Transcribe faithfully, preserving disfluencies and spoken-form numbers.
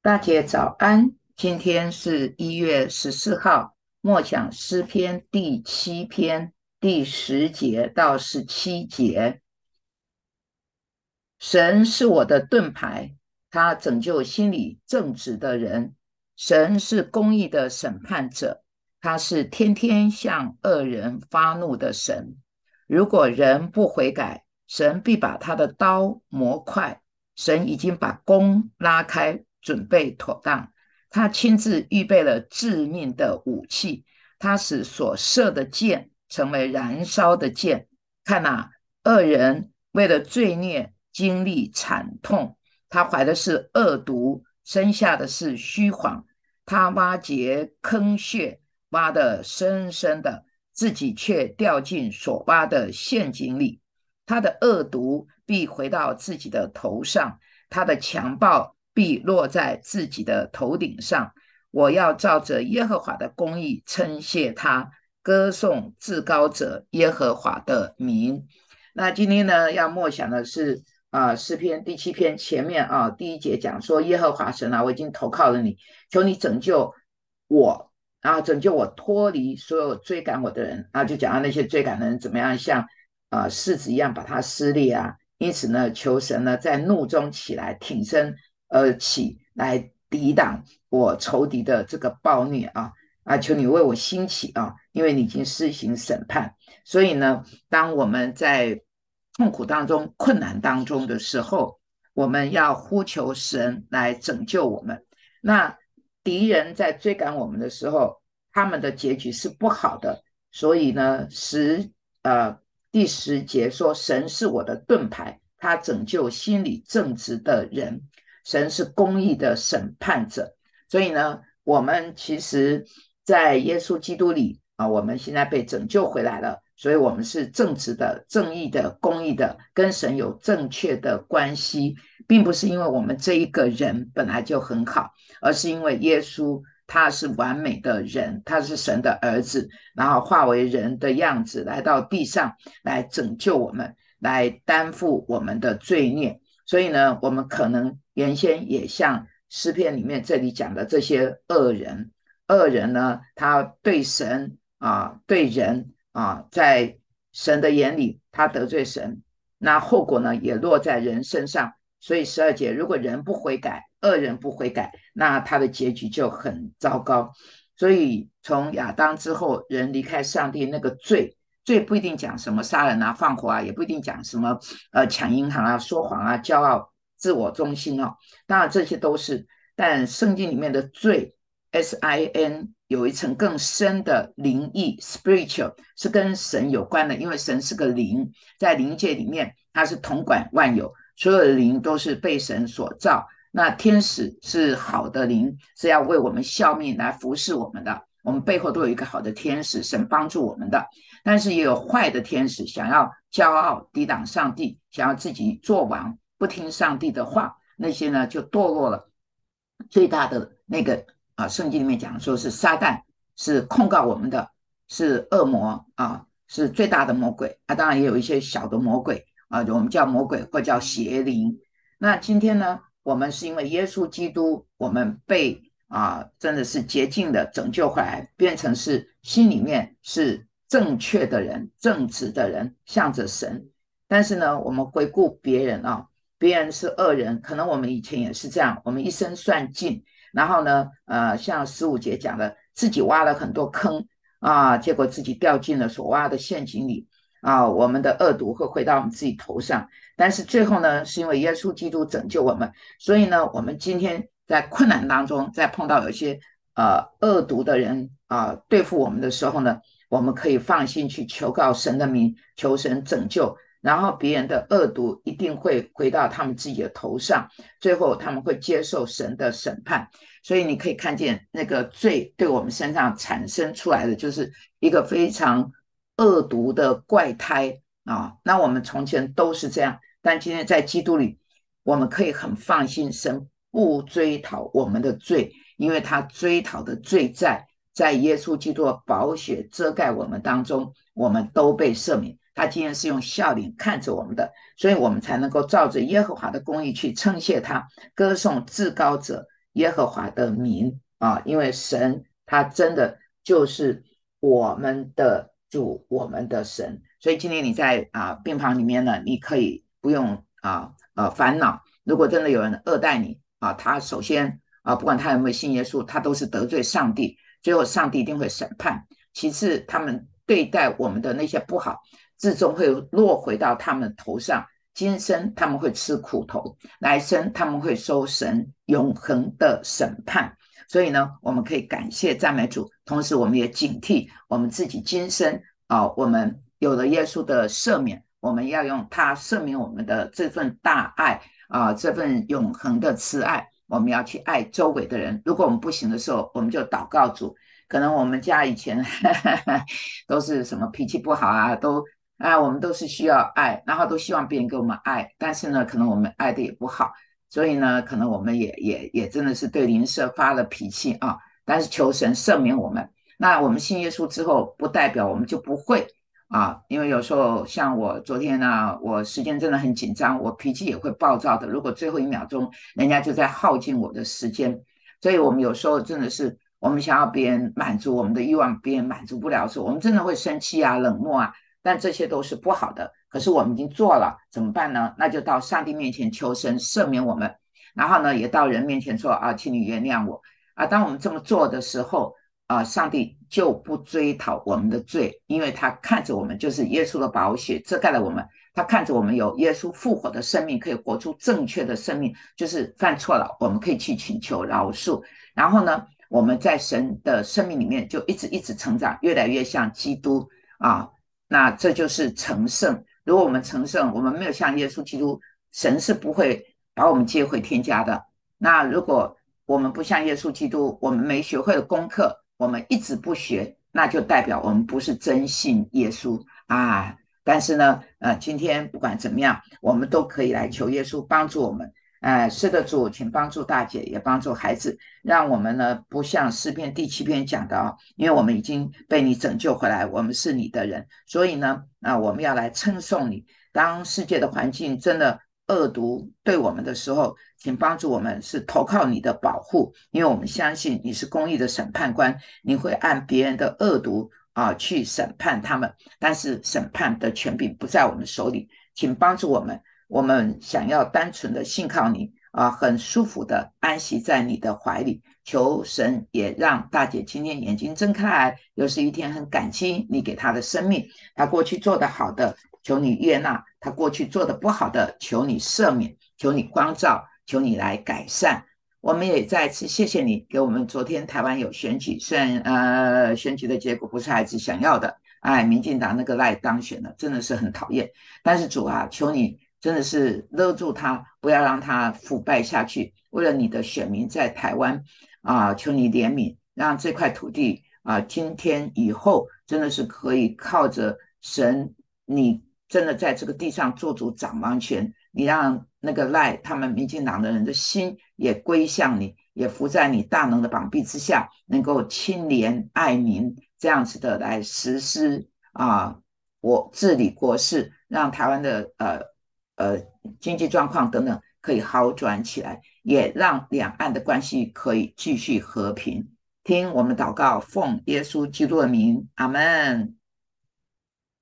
大姐早安，今天是一月十四号，默想诗篇第七篇第十节到十七节。神是我的盾牌，他拯救心里正直的人。神是公义的审判者，他是天天向恶人发怒的神。如果人不悔改，神必把他的刀磨快。神已经把弓拉开，准备妥当。他亲自预备了致命的武器，他使所射的箭成为燃烧的箭。看哪，恶人为了罪孽经历惨痛，他怀的是恶毒，生下的是虚谎。他挖掘坑穴，挖得深深的，自己却掉进所挖的陷阱里。他的恶毒必回到自己的头上，他的强暴必落在自己的头顶上。我要照着耶和华的公义称谢他，歌颂至高者耶和华的名。那今天呢，要默想的是啊、呃诗篇第七篇前面啊第一节讲说，耶和华神啊，我已经投靠了你，求你拯救我，然后拯救我脱离所有追赶我的人。然后就讲到那些追赶的人怎么样像啊、呃柿子一样把它撕裂啊。因此呢，求神呢在怒中起来，挺身而起来抵挡我仇敌的这个暴虐啊啊！求你为我兴起啊，因为你已经施行审判。所以呢，当我们在痛苦当中、困难当中的时候，我们要呼求神来拯救我们。那敌人在追赶我们的时候，他们的结局是不好的。所以呢，十呃第十节说，神是我的盾牌，他拯救心里正直的人。神是公义的审判者。所以呢，我们其实在耶稣基督里啊，我们现在被拯救回来了，所以我们是正直的、正义的、公义的，跟神有正确的关系，并不是因为我们这一个人本来就很好，而是因为耶稣他是完美的人，他是神的儿子，然后化为人的样子来到地上来拯救我们，来担负我们的罪孽。所以呢，我们可能原先也像诗篇里面这里讲的这些恶人，恶人呢，他对神啊，对人啊，在神的眼里，他得罪神，那后果呢也落在人身上。所以十二节，如果人不悔改，恶人不悔改，那他的结局就很糟糕。所以从亚当之后，人离开上帝那个罪，罪不一定讲什么杀人啊、放火啊，也不一定讲什么呃抢银行啊、说谎啊、骄傲、自我中心哦。当然这些都是，但圣经里面的罪 S I N 有一层更深的灵意 spiritual 是跟神有关的，因为神是个灵，在灵界里面他是统管万有，所有的灵都是被神所造。那天使是好的灵，是要为我们效命来服侍我们的。我们背后都有一个好的天使，神帮助我们的。但是也有坏的天使，想要骄傲抵挡上帝，想要自己做王，不听上帝的话，那些呢就堕落了。最大的那个啊，圣经里面讲说是撒旦，是控告我们的，是恶魔啊，是最大的魔鬼啊。当然也有一些小的魔鬼啊，我们叫魔鬼或叫邪灵。那今天呢，我们是因为耶稣基督，我们被啊真的是洁净的拯救回来，变成是心里面是正确的人、正直的人，向着神。但是呢，我们回顾别人啊，别人是恶人，可能我们以前也是这样，我们一生算尽，然后呢，呃，像十五节讲的，自己挖了很多坑啊，结果自己掉进了所挖的陷阱里啊，我们的恶毒会回到我们自己头上。但是最后呢，是因为耶稣基督拯救我们，所以呢，我们今天在困难当中，在碰到有一些呃恶毒的人啊、呃、对付我们的时候呢，我们可以放心去求告神的名，求神拯救。然后别人的恶毒一定会回到他们自己的头上，最后他们会接受神的审判。所以你可以看见那个罪对我们身上产生出来的，就是一个非常恶毒的怪胎啊。那我们从前都是这样，但今天在基督里，我们可以很放心，神不追讨我们的罪，因为他追讨的罪债在耶稣基督的宝血遮盖我们当中，我们都被赦免。他今天是用笑脸看着我们的，所以我们才能够照着耶和华的公义去称谢他，歌颂至高者耶和华的名啊，因为神他真的就是我们的主，我们的神。所以今天你在啊病房里面呢，你可以不用啊呃烦恼。如果真的有人恶待你啊，他首先啊不管他有没有信耶稣，他都是得罪上帝，最后上帝一定会审判。其次，他们对待我们的那些不好，最终会落回到他们头上。今生他们会吃苦头，来生他们会受神永恒的审判。所以呢，我们可以感谢赞美主，同时我们也警惕我们自己今生啊，我们有了耶稣的赦免，我们要用他赦免我们的这份大爱啊，这份永恒的慈爱，我们要去爱周围的人。如果我们不行的时候，我们就祷告主。可能我们家以前都是什么脾气不好啊，都啊，我们都是需要爱，然后都希望别人给我们爱，但是呢，可能我们爱的也不好，所以呢，可能我们也也也真的是对邻舍发了脾气啊。但是求神赦免我们。那我们信耶稣之后，不代表我们就不会啊，因为有时候像我昨天呢、啊，我时间真的很紧张，我脾气也会暴躁的。如果最后一秒钟人家就在耗尽我的时间，所以我们有时候真的是。我们想要别人满足我们的欲望，别人满足不了的时候，我们真的会生气啊、冷漠啊，但这些都是不好的。可是我们已经做了，怎么办呢？那就到上帝面前求神赦免我们，然后呢，也到人面前说啊，请你原谅我啊。当我们这么做的时候，啊，上帝就不追讨我们的罪，因为他看着我们就是耶稣的宝血遮盖了我们，他看着我们有耶稣复活的生命，可以活出正确的生命，就是犯错了，我们可以去请求饶恕，然后呢？我们在神的生命里面就一直一直成长，越来越像基督啊。那这就是成圣。如果我们成圣，我们没有像耶稣基督，神是不会把我们接回天家的。那如果我们不像耶稣基督，我们没学会的功课，我们一直不学，那就代表我们不是真信耶稣啊。但是呢，呃，今天不管怎么样，我们都可以来求耶稣帮助我们。呃，是的，主，请帮助大姐，也帮助孩子，让我们呢不像诗篇第七篇讲的啊，因为我们已经被你拯救回来，我们是你的人，所以呢，啊，我们要来称颂你。当世界的环境真的恶毒对我们的时候，请帮助我们是投靠你的保护，因为我们相信你是公义的审判官，你会按别人的恶毒啊去审判他们，但是审判的权柄不在我们手里，请帮助我们。我们想要单纯的信靠你啊，很舒服的安息在你的怀里。求神也让大姐今天眼睛睁开来，又是一天很感激你给她的生命，她过去做的好的，求你悦纳；她过去做的不好的，求你赦免，求你光照，求你来改善。我们也再次谢谢你给我们昨天台湾有选举，虽然呃选举的结果不是孩子想要的，哎，民进党那个赖当选了，真的是很讨厌。但是主啊，求你真的是勒住他，不要让他腐败下去。为了你的选民在台湾啊，求你怜悯，让这块土地啊，今天以后真的是可以靠着神，你真的在这个地上做主掌王权，你让那个赖他们民进党的人的心也归向你，也伏在你大能的膀臂之下，能够亲怜爱民，这样子的来实施啊，我治理国事，让台湾的呃呃经济状况等等可以好转起来，也让两岸的关系可以继续和平。听我们祷告，奉耶稣基督的名，阿门。